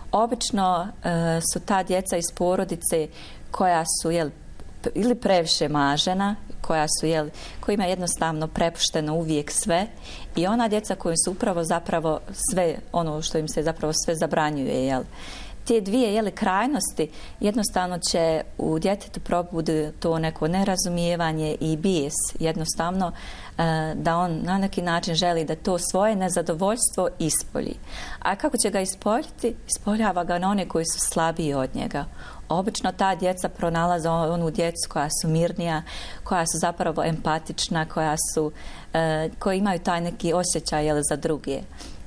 Obično e, su ta djeca iz porodice koja su, jeli, ili previše mažena, koja su, jel, kojima je jednostavno prepušteno uvijek sve, i ona djeca koji su upravo zapravo sve, ono što im se zapravo sve zabranjuje, jel. Te dvije, jel, krajnosti jednostavno će u djetetu probudi to neko nerazumijevanje i bijes, jednostavno da on na neki način želi da to svoje nezadovoljstvo ispolji. A kako će ga ispoljiti? Ispoljava ga na one koji su slabiji od njega. Obično ta djeca pronalaze onu djecu koja su mirnija, koja su zapravo empatična, koja su, e, koji imaju taj neki osjećaj, jel, za druge.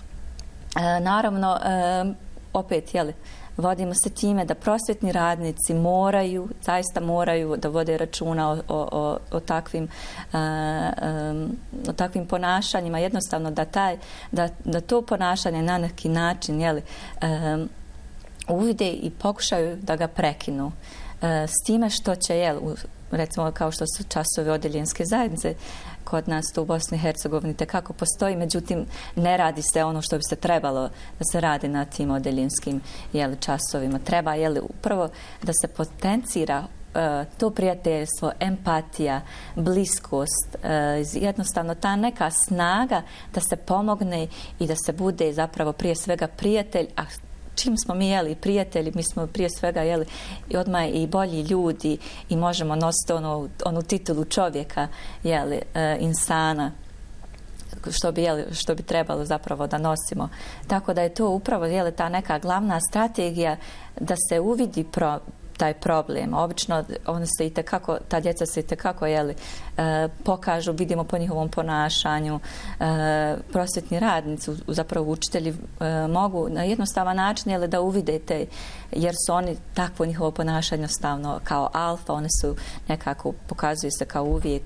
E, naravno, e, opet, jel, vodimo se time da prosvjetni radnici moraju, zaista moraju da vode računa o, o, o, takvim, uh, um, o takvim ponašanjima, jednostavno da, taj, da, da to ponašanje na neki način, jeli, um, uvide i pokušaju da ga prekinu. Uh, s time što će, jel, recimo kao što su časovi odeljenske zajednice, kod nas to u Bosni i Hercegovini tekako postoji, međutim ne radi se ono što bi se trebalo da se radi na tim odeljenskim, jel, časovima. Treba, jel, upravo da se potencira uh, to prijateljstvo, empatija, bliskost, uh, jednostavno ta neka snaga da se pomogne i da se bude zapravo prije svega prijatelj, a čim smo mi, jeli, prijatelji, mi smo prije svega, jeli, i odmah i bolji ljudi i možemo nositi onu, onu titulu čovjeka, jeli, e, insana, što bi, jeli, što bi trebalo zapravo da nosimo. Tako da je to upravo, jeli, ta neka glavna strategija da se uvidi pro, taj problem. Obično oni se i tekako, ta djeca se i tekako, jeli, e, pokažu, vidimo po njihovom ponašanju. E, prosvjetni radnici, zapravo učitelji, e, mogu na jednostavan način, jeli, da uvidete, jer su oni takvo njihovo ponašanje jednostavno kao alfa, oni su nekako, pokazuju se kao uvijek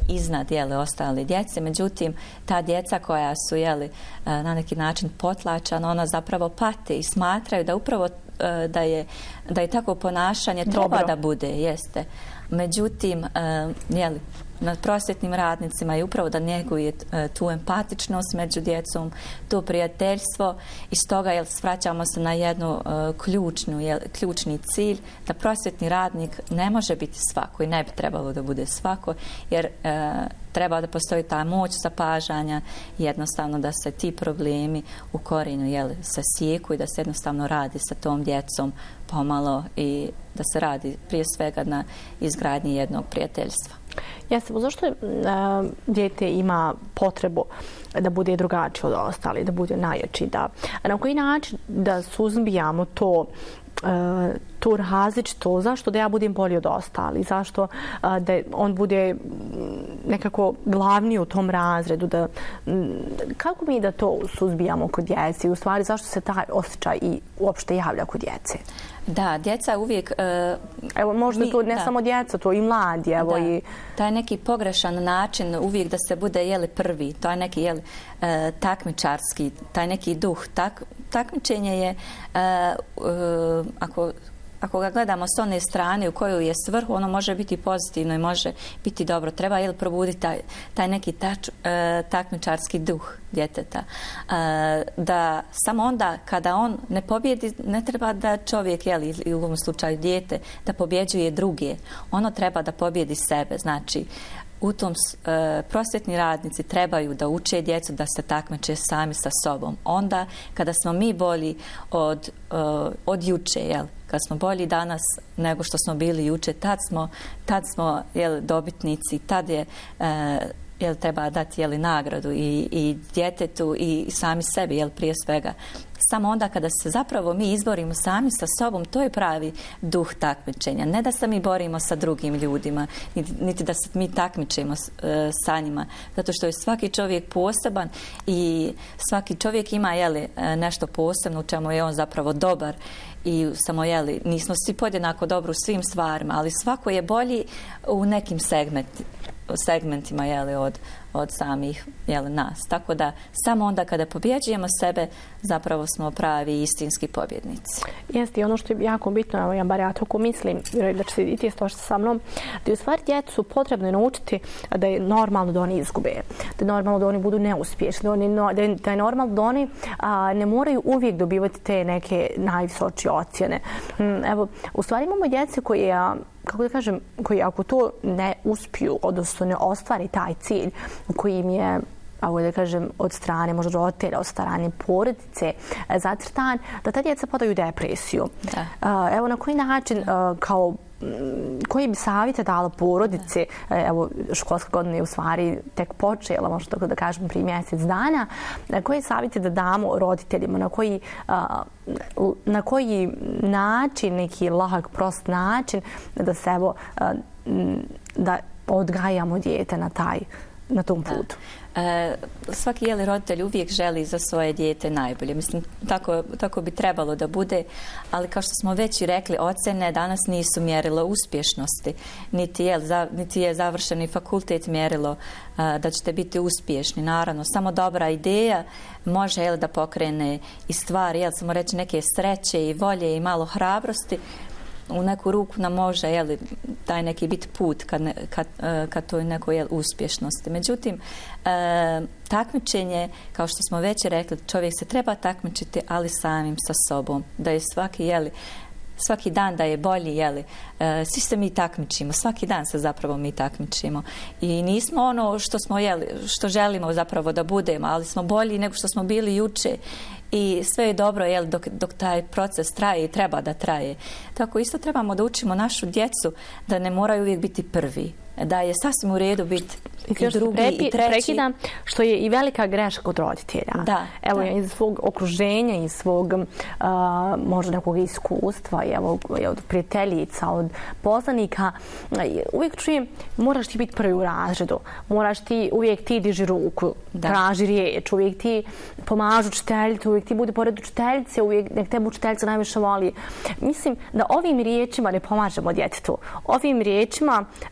iznad jeli, ostale djece. Međutim, ta djeca koja su jeli, na neki način potlačana, ona zapravo pate i smatraju da upravo da je, da je tako ponašanje treba Dobro. da bude, jeste. Međutim, jeli, nad prosvjetnim radnicima je upravo da njeguje tu empatičnost među djecom, to prijateljstvo i stoga jel, svraćamo se na jednu uh, ključnu, jel, ključni cilj da prosvjetni radnik ne može biti svako i ne bi trebalo da bude svako jer uh, treba da postoji ta moć zapažanja i jednostavno da se ti problemi u korijenu jel, se sjeku i da se jednostavno radi sa tom djecom pomalo i da se radi prije svega na izgradnji jednog prijateljstva. Jeste, zašto je, a, dijete ima potrebu da bude drugačiji od ostali, da bude najjači, da na koji način da suzbijamo to a, to različito, zašto da ja budem bolji od ostali, zašto a, da on bude nekako glavni u tom razredu, da kako mi da to suzbijamo kod djece, u stvari zašto se taj osjećaj i uopšte javlja kod djece? Da, djeca uvijek... Uh, evo, možda mi, to ne da. samo djeca, to i mladi, evo da. i... Taj neki pogrešan način uvijek da se bude jeli prvi, to je neki jeli, uh, takmičarski, taj neki duh. Tak, takmičenje je, uh, uh, ako... Ako ga gledamo s one strane u kojoj je svrhu, ono može biti pozitivno i može biti dobro. Treba jel, probuditi taj, taj neki tač, e, takmičarski duh djeteta. E, da samo onda kada on ne pobjedi, ne treba da čovjek, jel, ili u ovom slučaju dijete, da pobjeđuje druge. Ono treba da pobjedi sebe. Znači, u tom e, prosvjetni radnici trebaju da uče djecu da se takmiče sami sa sobom. Onda kada smo mi bolji od, e, od juče, jel, kad smo bolji danas nego što smo bili juče, tad smo, tad smo jel, dobitnici, tad je e, jel, treba dati jel, nagradu i, i djetetu i sami sebi, jel, prije svega. Samo onda kada se zapravo mi izborimo sami sa sobom, to je pravi duh takmičenja. Ne da se mi borimo sa drugim ljudima, niti, niti da se mi takmičimo e, sa njima. Zato što je svaki čovjek poseban i svaki čovjek ima jeli, nešto posebno u čemu je on zapravo dobar. I samo, jeli, nismo svi podjednako dobro u svim stvarima, ali svako je bolji u nekim segmenti, segmentima jeli, od, od samih jeli, nas. Tako da samo onda kada pobjeđujemo sebe, zapravo smo pravi istinski pobjednici. Jeste, i ono što je jako bitno, evo ja bar ja tako mislim, da će se i ti složiti sa mnom, da je u stvari djecu potrebno je naučiti da je normalno da oni izgube, da je normalno da oni budu neuspješni, da, oni, da je normalno da oni a, ne moraju uvijek dobivati te neke najvisočije ocjene. Evo, u stvari imamo djece koje, kako da kažem, koji ako to ne uspiju, odnosno ne ostvari taj cilj koji im je, ako da kažem, od strane možda roditelja, od strane porodice zacrtan, da ta djeca padaju u depresiju. Da. Evo na koji način, kao koji bi savjete dala porodice, evo školska godina je u stvari tek počela, možda tako da kažem prije mjesec dana, koje savjete da damo roditeljima, na koji, na koji način, neki lahak, prost način da se evo, da odgajamo dijete na taj, na tom putu. E, svaki jeli roditelj uvijek želi za svoje dijete najbolje. Mislim, tako, tako bi trebalo da bude, ali kao što smo već i rekli, ocjene danas nisu mjerilo uspješnosti, niti je, za, niti je završeni fakultet mjerilo a, da ćete biti uspješni. Naravno, samo dobra ideja može jel, da pokrene i stvari, jel, samo reći neke sreće i volje i malo hrabrosti, u neku ruku nam može jeli, taj neki bit put kad, ne, kad, kad to je neko jel, uspješnosti. Međutim, e, takmičenje, kao što smo već rekli, čovjek se treba takmičiti, ali samim sa sobom. Da je svaki, jeli, svaki dan da je bolji, jeli, e, svi se mi takmičimo, svaki dan se zapravo mi takmičimo. I nismo ono što smo jeli, što želimo zapravo da budemo, ali smo bolji nego što smo bili juče. I sve je dobro jel, dok, dok taj proces traje i treba da traje. Tako isto trebamo da učimo našu djecu da ne moraju uvijek biti prvi. Da je sasvim u redu biti i, i drugi prepi, i treći. Prekidam, što je i velika greška kod roditelja. Da, evo, da. iz svog okruženja, iz svog uh, možda nekog iskustva, evo, od prijateljica, od poznanika, uvijek čujem, moraš ti biti prvi u razredu, moraš ti, uvijek ti diži ruku, da. Traži riječ, uvijek ti pomažu učiteljicu, uvijek ti budi pored učiteljice, uvijek nek tebe učiteljica najviše voli. Mislim da ovim riječima ne pomažemo djetetu. Ovim riječima uh,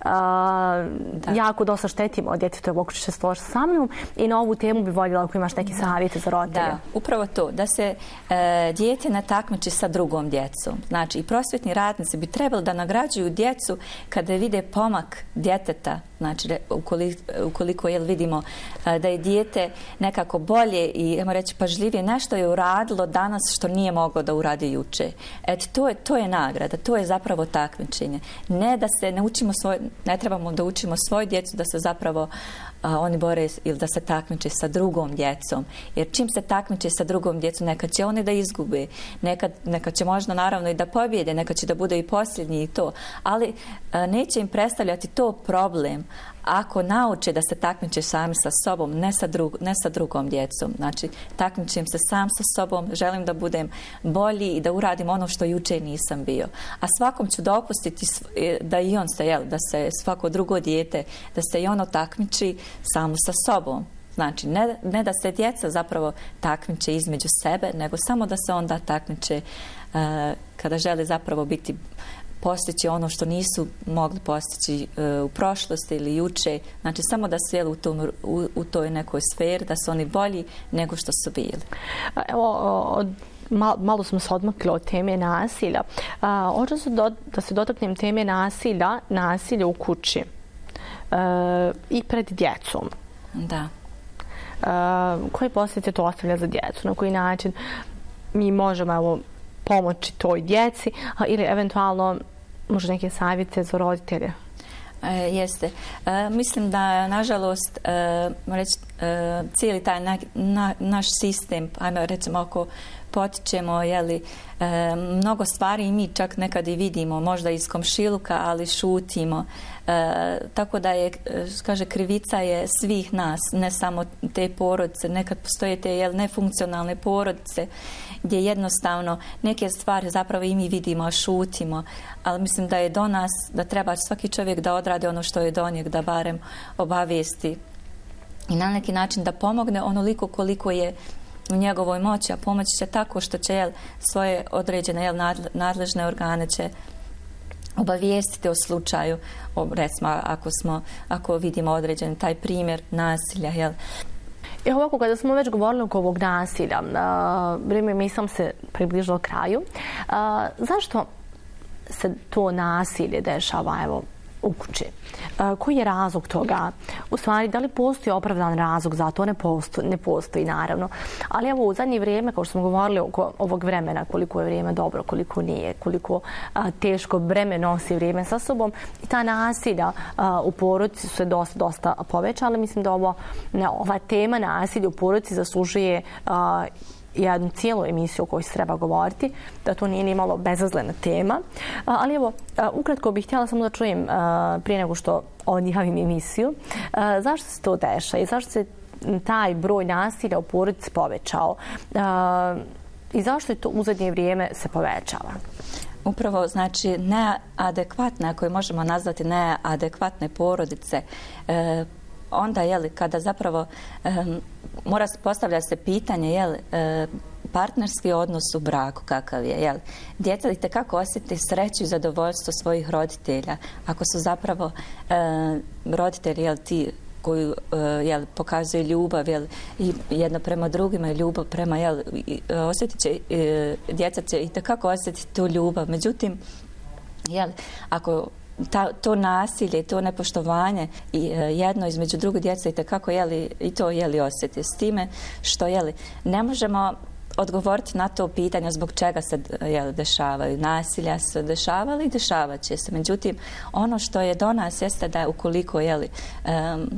jako dosta štetimo od djetetovog okuću se složi sa mnom i na ovu temu bi voljela ako imaš neke savjete za roditelje. Da, upravo to, da se e, dijete ne takmiči sa drugom djecom. Znači i prosvjetni radnici bi trebali da nagrađuju djecu kada vide pomak djeteta, znači ukoliko, ukoliko jel, vidimo a, da je dijete nekako bolje i ajmo reći pažljivije nešto je uradilo danas što nije moglo da uradi juče. Eto, to je, to je nagrada, to je zapravo takmičenje. Ne da se ne učimo svoj, ne trebamo da učimo svoju djecu da se zapravo a, oni bore ili da se takmiče sa drugom djecom. Jer čim se takmiče sa drugom djecom, nekad će oni da izgube, nekad, nekad će možda naravno i da pobjede, nekad će da bude i posljednji i to, ali a, neće im predstavljati to problem ako nauče da se takmiče sami sa sobom, ne sa, drug, ne sa drugom djecom. Znači, takmičim se sam sa sobom, želim da budem bolji i da uradim ono što juče nisam bio. A svakom ću dopustiti da i on se, jel, da se svako drugo dijete, da se i ono takmiči samo sa sobom. Znači, ne, ne da se djeca zapravo takmiče između sebe, nego samo da se onda takmiče uh, kada žele zapravo biti postići ono što nisu mogli postići uh, u prošlosti ili juče. Znači, samo da su jeli u, tom, u, u toj nekoj sferi, da su oni bolji nego što su bili. Evo, od, mal, malo smo se odmakli od teme nasilja. Hoću se do, da se dotaknem teme nasilja, nasilja u kući uh, i pred djecom. Da. Uh, koje posljedice to ostavlja za djecu? Na koji način mi možemo evo, pomoći toj djeci ili eventualno možda neke savjete za roditelje? E, jeste. E, mislim da, nažalost, e, reći, e, cijeli taj na, na, naš sistem, ajmo recimo ako potičemo, jeli, e, mnogo stvari i mi čak nekad i vidimo, možda iz komšiluka, ali šutimo. E, tako da je, kaže, krivica je svih nas, ne samo te porodice. Nekad postoje te jel, nefunkcionalne porodice gdje jednostavno neke stvari zapravo i mi vidimo, a šutimo. Ali mislim da je do nas, da treba svaki čovjek da odradi ono što je do njeg, da barem obavijesti i na neki način da pomogne onoliko koliko je u njegovoj moći, a pomoći će tako što će jel, svoje određene jel, nadležne organe će obavijestiti o slučaju, o, recimo ako, smo, ako vidimo određen taj primjer nasilja. Jel. I ovako, kada smo već govorili oko ovog nasilja, vrijeme mi sam se približilo kraju, a, zašto se to nasilje dešava evo, u kući? A, koji je razlog toga? U stvari, da li postoji opravdan razlog za to? Ne postoji, ne postoji naravno. Ali evo, u zadnje vrijeme, kao što smo govorili oko ovog vremena, koliko je vrijeme dobro, koliko nije, koliko a, teško breme nosi vrijeme sa sobom, i ta nasilja a, u porodici su se dosta, dosta povećala. Mislim da ovo, ne, ova tema nasilja u porodici zaslužuje a, jednu cijelu emisiju o kojoj se treba govoriti, da to nije ni malo bezazlena tema. Ali evo, ukratko bih htjela samo da čujem prije nego što odjavim emisiju, zašto se to dešava i zašto se taj broj nasilja u porodici povećao i zašto je to u zadnje vrijeme se povećava? Upravo, znači, neadekvatne, ako je možemo nazvati neadekvatne porodice, e, onda, jeli, kada zapravo um, mora postavljati se pitanje, jeli, uh, partnerski odnos u braku kakav je, jeli. Djeca itekako osjeti sreću i zadovoljstvo svojih roditelja. Ako su zapravo uh, roditelji, jeli, ti koji uh, jel, pokazuju ljubav, jel, i jedno prema drugima i ljubav prema, jel, osjetit će, uh, djeca će itekako osjetiti tu ljubav. Međutim, jel, ako Ta, to nasilje, to nepoštovanje i e, jedno između druge djece i tekako jeli, i to jeli osjeti s time što jeli, ne možemo odgovoriti na to pitanje zbog čega se jeli, dešavaju. Nasilja se dešavali i dešavat će se. Međutim, ono što je do nas jeste da ukoliko jeli, um,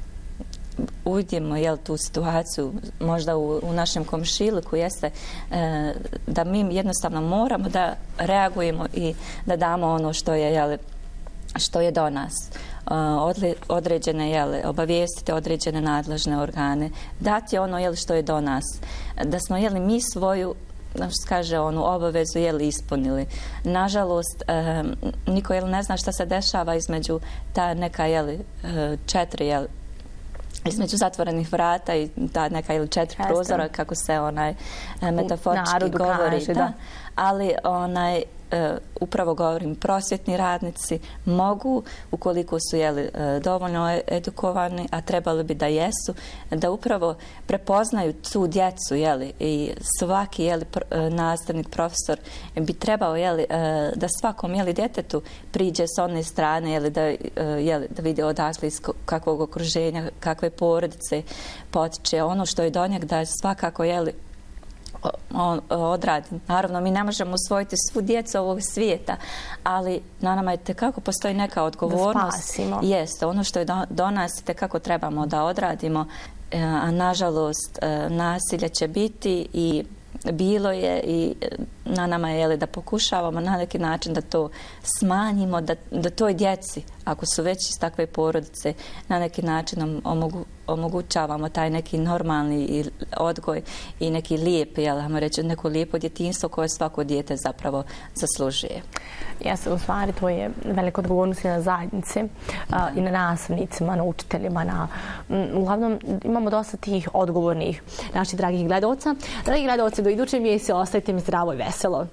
uvidimo jel, tu situaciju možda u, u našem komšiluku jeste e, da mi jednostavno moramo da reagujemo i da damo ono što je jeli, što je do nas. Odle, određene, jel, obavijestite određene nadležne organe, dati ono jel, što je do nas. Da smo jeli, mi svoju kaže onu obavezu jeli, ispunili. Nažalost, eh, niko jel, ne zna šta se dešava između ta neka jeli, četiri jel, između zatvorenih vrata i ta neka ili četiri prozora, kako se onaj metaforički govori. Kaže, da. Da. Ali onaj e, upravo govorim, prosvjetni radnici mogu, ukoliko su jeli, e, dovoljno edukovani, a trebali bi da jesu, da upravo prepoznaju tu djecu, jeli, i svaki jeli, pr, e, nastavnik, profesor bi trebao jeli, e, da svakom jeli, djetetu priđe s one strane, jeli, da, e, jeli, da vidi odakle iz kakvog okruženja, kakve porodice potiče, ono što je do njeg, da svakako jeli, odradi. Naravno, mi ne možemo usvojiti svu djecu ovog svijeta, ali na nama je tekako postoji neka odgovornost. Da spasimo. Jeste, ono što je do, do nas tekako trebamo da odradimo, a nažalost nasilje će biti i bilo je i na nama je jeli, da pokušavamo na neki način da to smanjimo, da, da toj djeci, ako su već iz takve porodice, na neki način omogu, omogućavamo taj neki normalni odgoj i neki lijep, jel, ajmo reći, neko lijepo djetinjstvo koje svako dijete zapravo zaslužuje. Jeste, u stvari to je velika odgovornost i na zajednice, a, i na nastavnicima, na učiteljima. Na, m, uglavnom, imamo dosta tih odgovornih naših dragih gledalca. Dragi gledalci, do iduće mjeseci ostajte mi zdravo i veselo.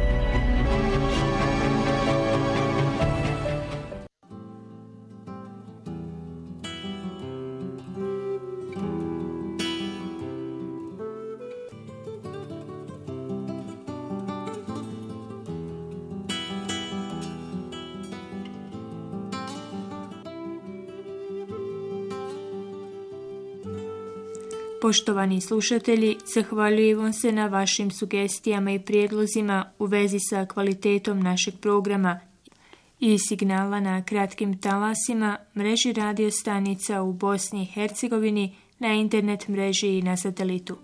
Poštovani slušatelji, zahvaljujemo se na vašim sugestijama i prijedlozima u vezi sa kvalitetom našeg programa i signala na kratkim talasima, mreži radio stanica u Bosni i Hercegovini, na internet mreži i na satelitu.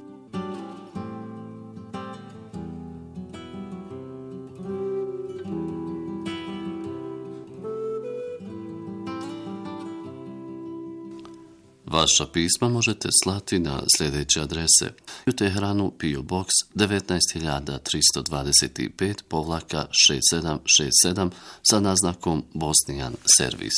Vaša pisma možete slati na sljedeće adrese: u Teheranu P O Box devetnaest hiljada tristo dvadeset pet povlaka šest sedam šest sedam sa naznakom Bosnijan servis.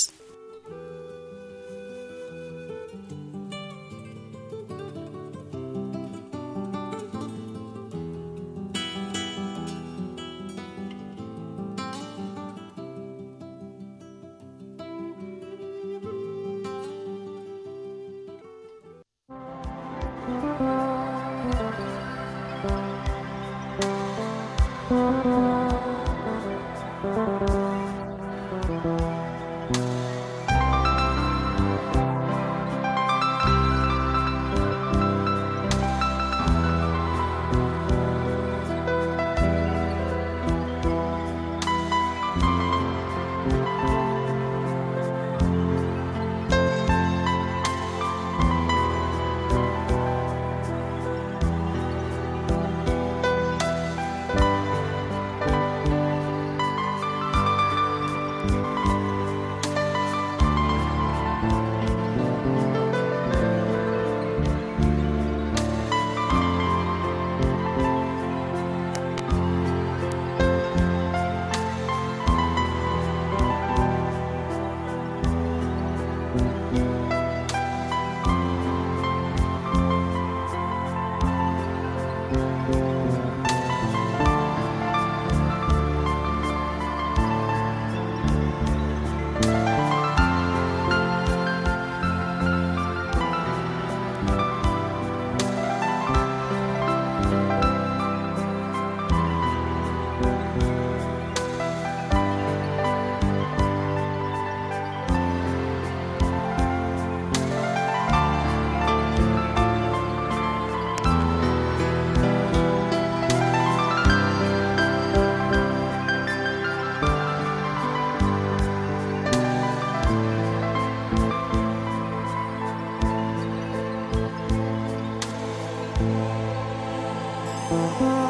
Thank you.